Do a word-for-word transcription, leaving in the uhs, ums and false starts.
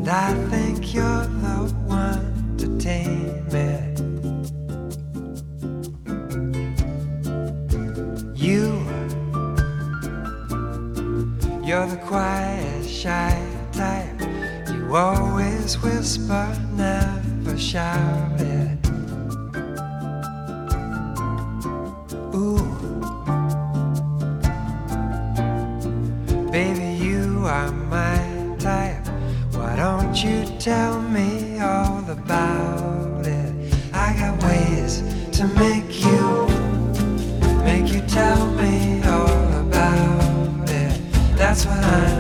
I think you're the one to tame it. You, you're the quiet, shy type. You always whisper, never shout it. Ooh, baby, you are my type. Why don't you tell me all about it? I got ways to make you, make you tell me all about it. That's what I'm